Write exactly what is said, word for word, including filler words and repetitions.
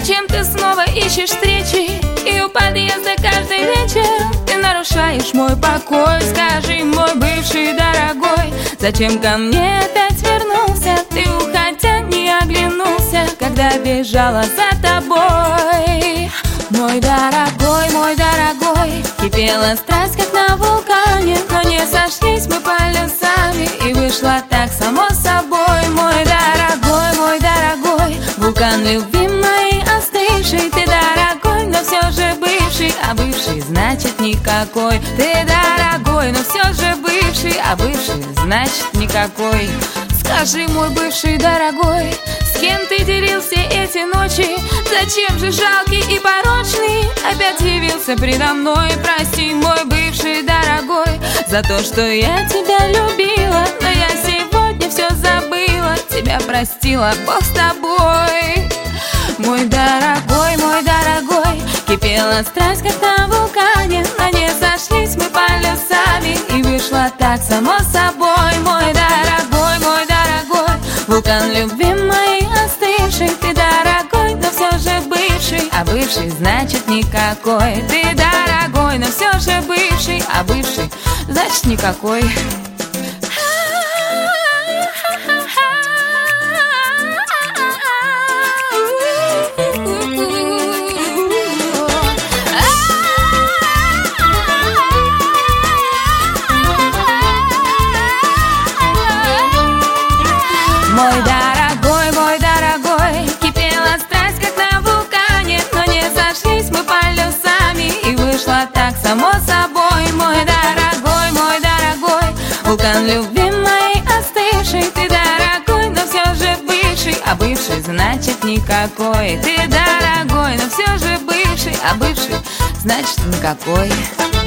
Зачем ты снова ищешь встречи и у подъезда каждый вечер ты нарушаешь мой покой? Скажи, мой бывший дорогой, зачем ко мне опять вернулся? Ты, уходя, не оглянулся, когда бежала за тобой. Мой дорогой, мой дорогой, кипела страсть, как на вулкане, но не сошлись мы полюсами, и вышло так само собой. Мой дорогой, мой дорогой, вулкан любви моей остывший. Ты дорогой, но все же бывший, а бывший значит никакой. Ты дорогой, но все же бывший, а бывший значит никакой. Скажи, мой бывший дорогой, с кем ты делил все эти ночи? Зачем же жалкий и порочный опять явился предо мной? Прости, мой бывший дорогой, за то, что я тебя любила, но я сегодня все забыла. Тебя простила, Бог с тобой. Мой дорогой, мой дорогой, кипела страсть, как на вулкане, но не сошлись мы полюсами, и вышло так само собой. Мой дорогой, мой дорогой, вулкан любви моей остывший. Ты дорогой, но все же бывший, а бывший значит никакой. Ты дорогой, но все же бывший, а бывший значит никакой. Мой дорогой, мой дорогой, кипела страсть, как на вулкане, но не сошлись мы полюсами, и вышло так само собой. Мой дорогой, мой дорогой, вулкан любви моей остывший. Ты дорогой, но все же бывший, а бывший значит никакой. Ты дорогой, но все же бывший, а бывший значит никакой.